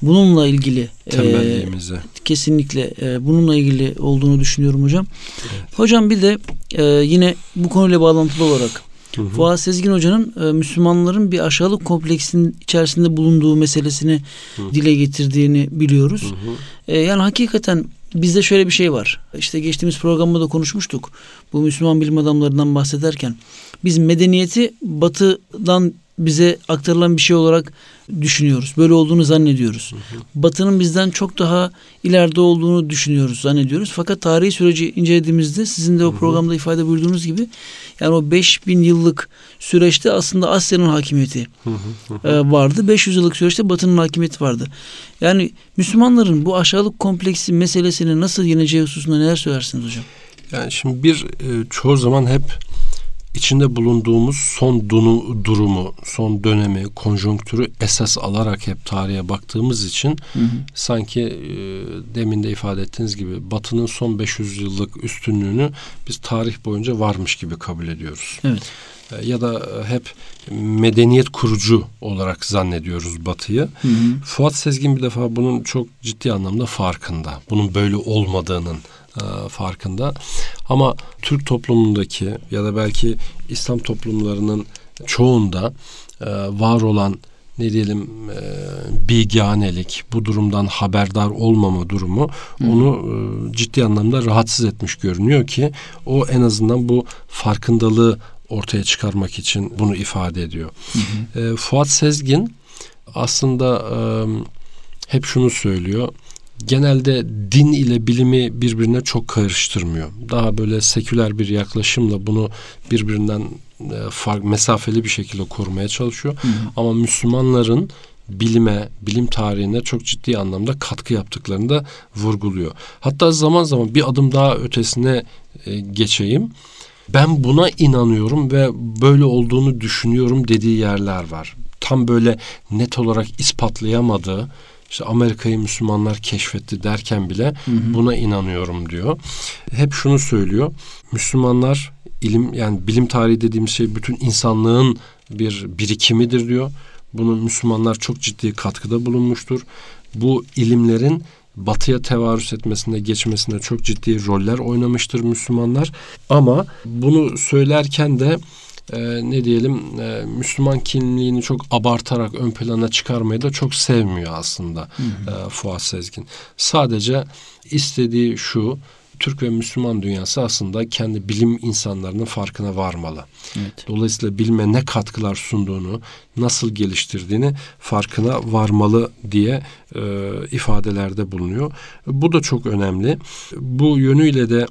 bununla ilgili tembelliğimize. Kesinlikle bununla ilgili olduğunu düşünüyorum hocam. Evet. Hocam bir de yine bu konuyla bağlantılı olarak Fuat Sezgin Hoca'nın Müslümanların bir aşağılık kompleksinin içerisinde bulunduğu meselesini dile getirdiğini biliyoruz. Yani hakikaten bizde şöyle bir şey var. İşte geçtiğimiz programda da konuşmuştuk. Bu Müslüman bilim adamlarından bahsederken biz medeniyeti Batı'dan bize aktarılan bir şey olarak düşünüyoruz. Böyle olduğunu zannediyoruz. Batı'nın bizden çok daha ileride olduğunu düşünüyoruz, zannediyoruz. Fakat tarihi süreci incelediğimizde sizin de o programda ifade buyurduğunuz gibi yani o 5000 yıllık süreçte aslında Asya'nın hakimiyeti vardı. 500 yıllık süreçte Batı'nın hakimiyeti vardı. Yani Müslümanların bu aşağılık kompleksi meselesini nasıl yeneceği hususunda neler söylersiniz hocam? Yani şimdi çoğu zaman hep içinde bulunduğumuz son durumu, son dönemi, konjonktürü esas alarak hep tarihe baktığımız için sanki demin de ifade ettiğiniz gibi Batı'nın son 500 yıllık üstünlüğünü biz tarih boyunca varmış gibi kabul ediyoruz. Evet. Ya da hep medeniyet kurucu olarak zannediyoruz Batı'yı. Fuat Sezgin bir defa bunun çok ciddi anlamda farkında. Bunun böyle olmadığının farkında. Ama Türk toplumundaki ya da belki İslam toplumlarının çoğunda var olan ne diyelim bilgihanelik, bu durumdan haberdar olmama durumu onu ciddi anlamda rahatsız etmiş görünüyor ki o en azından bu farkındalığı ortaya çıkarmak için bunu ifade ediyor. Fuat Sezgin aslında hep şunu söylüyor. Genelde din ile bilimi birbirine çok karıştırmıyor. Daha böyle seküler bir yaklaşımla bunu birbirinden mesafeli bir şekilde korumaya çalışıyor. Ama Müslümanların bilime, bilim tarihine çok ciddi anlamda katkı yaptıklarını da vurguluyor. Hatta zaman zaman bir adım daha ötesine geçeyim. Ben buna inanıyorum ve böyle olduğunu düşünüyorum dediği yerler var. Tam böyle net olarak ispatlayamadığı, İşte Amerika'yı Müslümanlar keşfetti derken bile buna inanıyorum diyor. Hep şunu söylüyor. Müslümanlar yani bilim tarihi dediğimiz şey bütün insanlığın bir birikimidir diyor. Bunu Müslümanlar çok ciddi katkıda bulunmuştur. Bu ilimlerin Batı'ya tevarüs etmesinde, geçmesinde çok ciddi roller oynamıştır Müslümanlar. Ama bunu söylerken de Müslüman kimliğini çok abartarak ön plana çıkarmayı da çok sevmiyor aslında Fuat Sezgin. Sadece istediği şu, Türk ve Müslüman dünyası aslında kendi bilim insanlarının farkına varmalı. Evet. Dolayısıyla bilime ne katkılar sunduğunu, nasıl geliştirdiğini farkına varmalı diye ifadelerde bulunuyor. Bu da çok önemli. Bu yönüyle de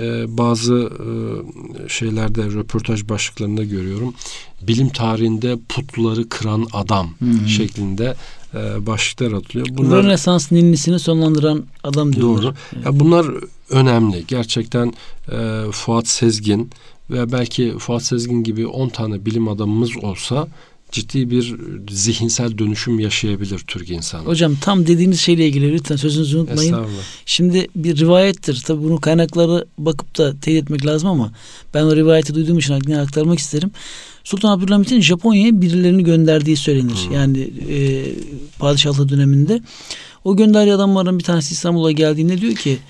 bazı şeylerde, röportaj başlıklarında görüyorum. Bilim tarihinde putları kıran adam şeklinde başlıklar atılıyor. Bunlar Rönesans ninnisini sonlandıran adam diyorlar. Doğru. Evet. Ya bunlar önemli. Gerçekten Fuat Sezgin ve belki Fuat Sezgin gibi 10 tane bilim adamımız olsa ciddi bir zihinsel dönüşüm yaşayabilir Türk insanı. Hocam tam dediğiniz şeyle ilgili lütfen sözünüzü unutmayın. Şimdi bir rivayettir. Tabii bunu kaynaklara bakıp da teyit etmek lazım ama ben o rivayeti duyduğum için aktarmak isterim. Sultan Abdülhamit'in Japonya'ya birilerini gönderdiği söylenir. Yani padişahlığı döneminde. O gönderdiği adamların bir tanesi İstanbul'a geldiğinde diyor ki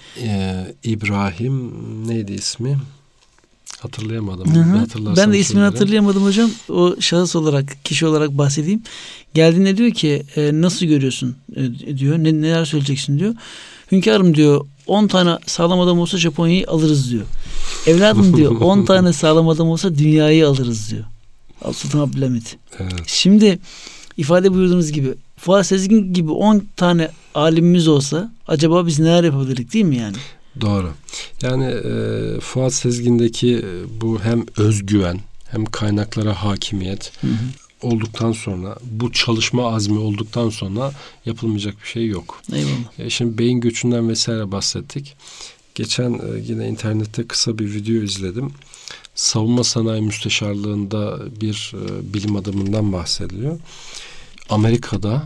İbrahim neydi ismi? Hatırlayamadım. Ben de ismini hatırlayamadım hocam. O şahıs olarak, kişi olarak bahsedeyim. Geldiğinde diyor ki nasıl görüyorsun diyor. Neler söyleyeceksin diyor. Hünkârım diyor 10 tane sağlam adam olsa Japonya'yı alırız diyor. Evladım diyor 10 tane sağlam adam olsa dünyayı alırız diyor. Sultan Abdülhamit. Evet. Şimdi ifade buyurduğunuz gibi Fuat Sezgin gibi 10 tane alimimiz olsa acaba biz neler yapabilirdik değil mi yani? Doğru. Yani Fuat Sezgin'deki bu hem özgüven hem kaynaklara hakimiyet olduktan sonra, bu çalışma azmi olduktan sonra yapılmayacak bir şey yok. Eyvallah. Şimdi beyin göçünden vesaire bahsettik. Geçen yine internette kısa bir video izledim. Savunma Sanayi Müsteşarlığında bir bilim adamından bahsediliyor. Amerika'da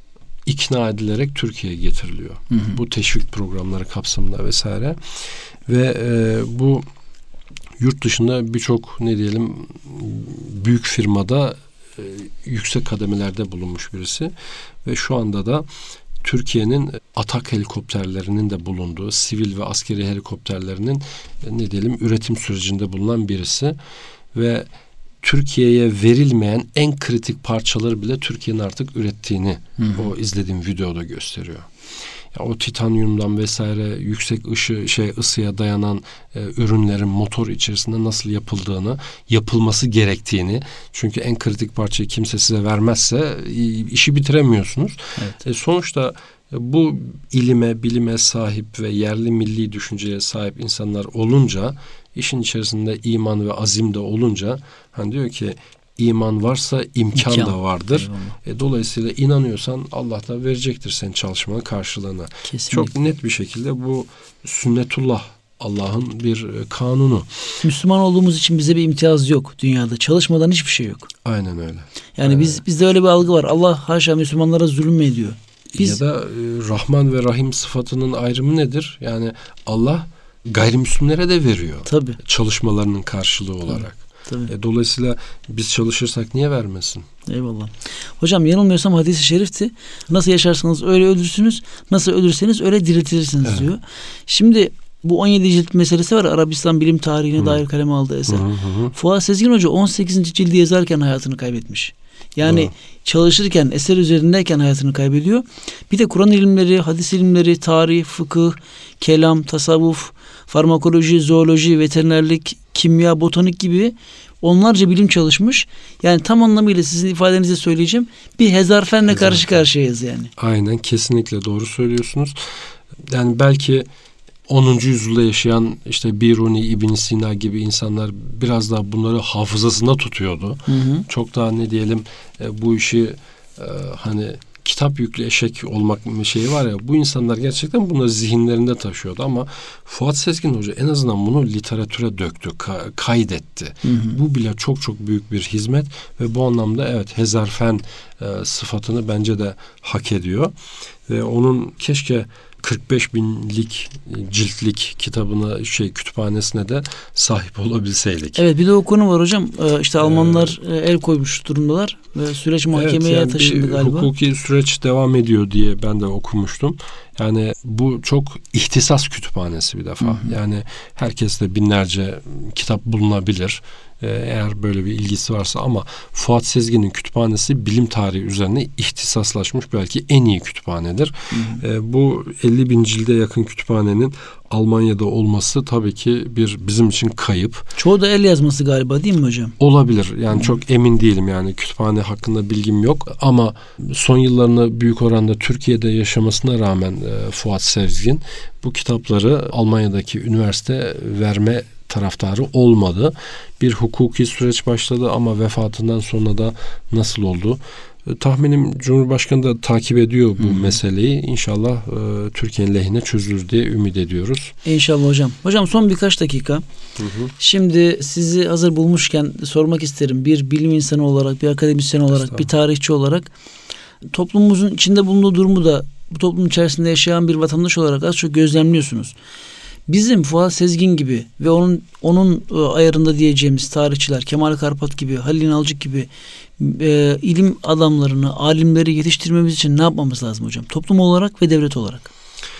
ikna edilerek Türkiye'ye getiriliyor. Bu teşvik programları kapsamında vesaire. Ve bu yurt dışında birçok büyük firmada yüksek kademelerde bulunmuş birisi. Ve şu anda da Türkiye'nin atak helikopterlerinin de bulunduğu, sivil ve askeri helikopterlerinin ne diyelim üretim sürecinde bulunan birisi ve Türkiye'ye verilmeyen en kritik parçaları bile Türkiye'nin artık ürettiğini o izlediğim videoda gösteriyor. Ya o titanyumdan vesaire yüksek ısıya dayanan ürünlerin motor içerisinde nasıl yapılması gerektiğini, çünkü en kritik parçayı kimse size vermezse işi bitiremiyorsunuz. Evet. Sonuçta bu bilime sahip ve yerli milli düşünceye sahip insanlar olunca, işin içerisinde iman ve azim de olunca, hani diyor ki iman varsa imkan da vardır. Dolayısıyla inanıyorsan Allah da verecektir senin çalışmanın karşılığını. Kesinlikle. Çok net bir şekilde bu sünnetullah, Allah'ın bir kanunu. Müslüman olduğumuz için bize bir imtiyaz yok dünyada. Çalışmadan hiçbir şey yok. Aynen öyle. Yani bizde öyle bir algı var. Allah haşa Müslümanlara zulüm mü ediyor? Ya da Rahman ve Rahim sıfatının ayrımı nedir? Yani Allah gayrimüslimlere de veriyor. Tabii. Çalışmalarının karşılığı olarak. Tabii. Dolayısıyla biz çalışırsak niye vermesin? Eyvallah. Hocam yanılmıyorsam hadis-i şerifti. Nasıl yaşarsanız öyle ölürsünüz. Nasıl ölürseniz öyle diriltilirsiniz diyor. Şimdi bu 17 cilt meselesi var. Arabistan bilim tarihine dair kaleme aldığı eser. Fuat Sezgin Hoca 18. cildi yazarken hayatını kaybetmiş. Yani çalışırken, eser üzerindeyken hayatını kaybediyor. Bir de Kur'an ilimleri, hadis ilimleri, tarih, fıkıh, kelam, tasavvuf, farmakoloji, zooloji, veterinerlik, kimya, botanik gibi onlarca bilim çalışmış. Yani tam anlamıyla sizin ifadenizle söyleyeceğim, bir hezarfenle karşı karşıyayız yani. Aynen, kesinlikle doğru söylüyorsunuz. Yani belki 10. yüzyılda yaşayan işte Biruni, İbn Sina gibi insanlar biraz daha bunları hafızasında tutuyordu. Çok daha ne diyelim bu işi hani kitap yüklü eşek olmak şeyi var ya, bu insanlar gerçekten bunları zihinlerinde taşıyordu ama Fuat Sezgin Hoca en azından bunu literatüre döktü, kaydetti. Bu bile çok çok büyük bir hizmet ve bu anlamda evet hezarfen sıfatını bence de hak ediyor. Ve onun keşke 45 binlik ciltlik kitabına kütüphanesine de sahip olabilseydik. Evet, bir de o konu var hocam. İşte Almanlar el koymuş durumdalar ve süreç mahkemeye yani taşındı galiba. Hukuki süreç devam ediyor diye ben de okumuştum. Yani bu çok ihtisas kütüphanesi bir defa. Yani herkeste binlerce kitap bulunabilir. Eğer böyle bir ilgisi varsa, ama Fuat Sezgin'in kütüphanesi bilim tarihi üzerine ihtisaslaşmış belki en iyi kütüphanedir. Bu 50 bin cilde yakın kütüphanenin Almanya'da olması tabii ki bizim için kayıp. Çoğu da el yazması galiba, değil mi hocam? Olabilir. Yani çok emin değilim, yani kütüphane hakkında bilgim yok ama son yıllarını büyük oranda Türkiye'de yaşamasına rağmen Fuat Sezgin bu kitapları Almanya'daki üniversite verme taraftarı olmadı. Bir hukuki süreç başladı ama vefatından sonra da nasıl oldu? Tahminim Cumhurbaşkanı da takip ediyor bu meseleyi. İnşallah Türkiye'nin lehine çözülür diye ümit ediyoruz. İnşallah hocam. Hocam son birkaç dakika. Şimdi sizi hazır bulmuşken sormak isterim. Bir bilim insanı olarak, bir akademisyen olarak, bir tarihçi olarak toplumumuzun içinde bulunduğu durumu da bu toplumun içerisinde yaşayan bir vatandaş olarak az çok gözlemliyorsunuz. Bizim Fuat Sezgin gibi ve onun ayarında diyeceğimiz tarihçiler, Kemal Karpat gibi, Halil İnalcık gibi ilim adamlarını, alimleri yetiştirmemiz için ne yapmamız lazım hocam? Toplum olarak ve devlet olarak.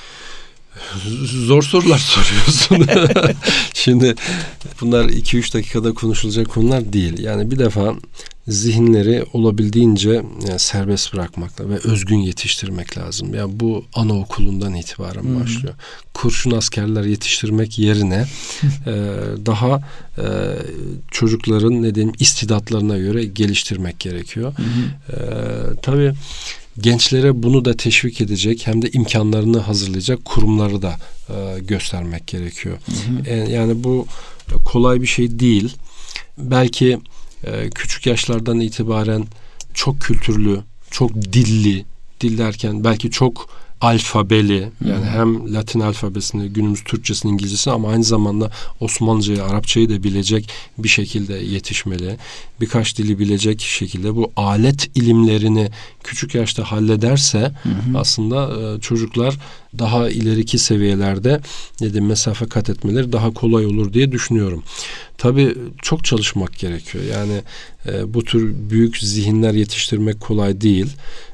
Zor sorular soruyorsun. Şimdi bunlar 2-3 dakikada konuşulacak konular değil. Yani bir defa zihinleri olabildiğince serbest bırakmakla ve özgün yetiştirmek lazım. Yani bu anaokulundan itibaren başlıyor. Kurşun askerler yetiştirmek yerine daha çocukların istidatlarına göre geliştirmek gerekiyor. Tabii gençlere bunu da teşvik edecek hem de imkanlarını hazırlayacak kurumları da göstermek gerekiyor. Yani bu kolay bir şey değil. Belki küçük yaşlardan itibaren çok kültürlü, çok dil derken belki çok alfabeli, yani hem Latin alfabesini, günümüz Türkçesini, İngilizcesini ama aynı zamanda Osmanlıcayı, Arapçayı da bilecek bir şekilde yetişmeli. Birkaç dili bilecek şekilde bu alet ilimlerini küçük yaşta hallederse aslında çocuklar daha ileriki seviyelerde mesafe kat etmeleri daha kolay olur diye düşünüyorum. Tabii çok çalışmak gerekiyor. Yani bu tür büyük zihinler yetiştirmek kolay değil.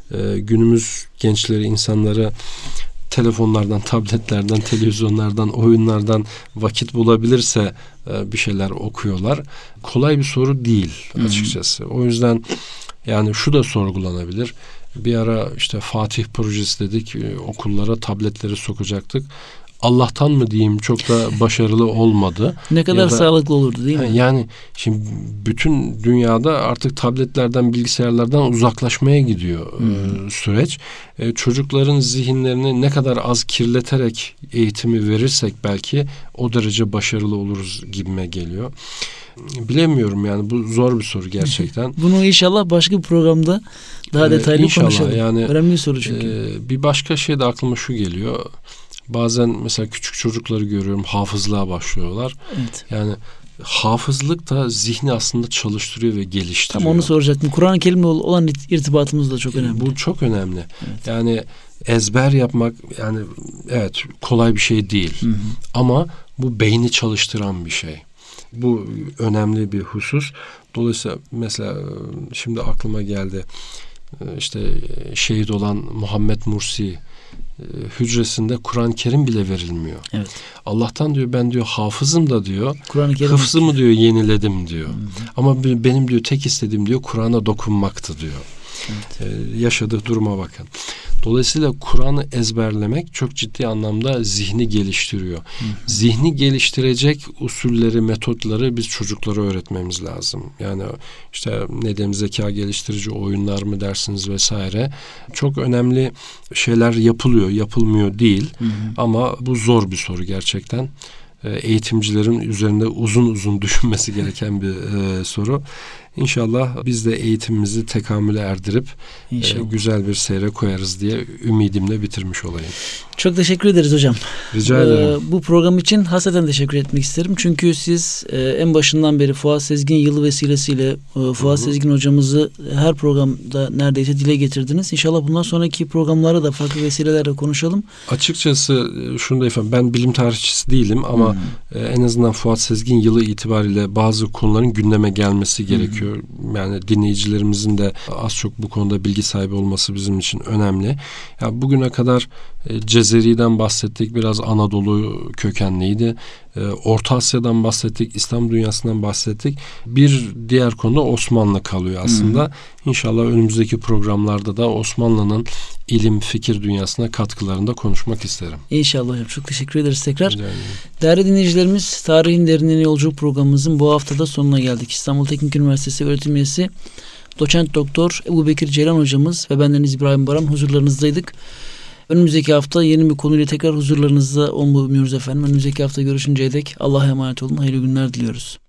günümüz gençleri, insanları telefonlardan, tabletlerden, televizyonlardan, oyunlardan vakit bulabilirse bir şeyler okuyorlar. Kolay bir soru değil açıkçası. O yüzden yani şu da sorgulanabilir. Bir ara işte Fatih projesi dedik, okullara tabletleri sokacaktık. Allah'tan mı diyeyim, çok da başarılı olmadı. Ne kadar sağlıklı olurdu değil mi? Yani şimdi bütün dünyada artık tabletlerden, bilgisayarlardan uzaklaşmaya gidiyor süreç. Çocukların zihinlerini ne kadar az kirleterek eğitimi verirsek belki o derece başarılı oluruz gibime geliyor. Bilemiyorum yani, bu zor bir soru gerçekten. Bunu inşallah başka bir programda daha detaylı İnşallah, konuşalım. yani önemli bir soru çünkü. Bir başka şey de aklıma şu geliyor. Bazen mesela küçük çocukları görüyorum, hafızlığa başlıyorlar. Evet. Yani hafızlık da zihni aslında çalıştırıyor ve geliştiriyor. Tam onu soracaktım. Kur'an-ı Kerim'le olan irtibatımız da çok önemli. Bu çok önemli. Evet. Yani ezber yapmak, yani evet, kolay bir şey değil. Hı hı. Ama bu beyni çalıştıran bir şey. Bu önemli bir husus. Dolayısıyla mesela şimdi aklıma geldi. İşte şehit olan Muhammed Mursi hücresinde Kur'an-ı Kerim bile verilmiyor. Evet. Allah'tan diyor, ben diyor hafızım da diyor, Kur'an-ı Kerim hıfzımı diyor yeniledim diyor. Ama benim diyor tek istediğim diyor Kur'an'a dokunmaktı diyor. Evet. Yaşadığı duruma bakın. Dolayısıyla Kur'an'ı ezberlemek çok ciddi anlamda zihni geliştiriyor. Zihni geliştirecek usulleri, metotları biz çocuklara öğretmemiz lazım. Yani işte ne diyeyim, zeka geliştirici oyunlar mı dersiniz vesaire. Çok önemli şeyler yapılıyor, yapılmıyor değil. Ama bu zor bir soru gerçekten. Eğitimcilerin üzerinde uzun uzun düşünmesi gereken bir soru. İnşallah biz de eğitimimizi tekamüle erdirip güzel bir seyre koyarız diye ümidimle bitirmiş olayım. Çok teşekkür ederiz hocam. Rica ederim. Bu program için hasreten teşekkür etmek isterim. Çünkü siz en başından beri Fuat Sezgin yılı vesilesiyle Fuat Sezgin hocamızı her programda neredeyse dile getirdiniz. İnşallah bundan sonraki programlarda da farklı vesilelerle konuşalım. Açıkçası şunu da ifade, ben bilim tarihçisi değilim ama en azından Fuat Sezgin yılı itibariyle bazı konuların gündeme gelmesi gerekiyor. Yani dinleyicilerimizin de az çok bu konuda bilgi sahibi olması bizim için önemli. Ya bugüne kadar Cezeri'den bahsettik, biraz Anadolu kökenliydi. Orta Asya'dan bahsettik, İslam dünyasından bahsettik. Bir diğer konu Osmanlı kalıyor aslında. İnşallah önümüzdeki programlarda da Osmanlı'nın ilim, fikir dünyasına katkılarında konuşmak isterim. İnşallah hocam. Çok teşekkür ederiz tekrar. Değerli dinleyicilerimiz, Tarihin Derinliğine Yolculuk programımızın bu haftada sonuna geldik. İstanbul Teknik Üniversitesi öğretim üyesi Doçent Doktor Ebubekir Ceylan hocamız ve bendeniz İbrahim Baran huzurlarınızdaydık. Önümüzdeki hafta yeni bir konuyla tekrar huzurlarınızda olmayı umuyoruz efendim. Önümüzdeki hafta görüşünceye dek Allah'a emanet olun. Hayırlı günler diliyoruz.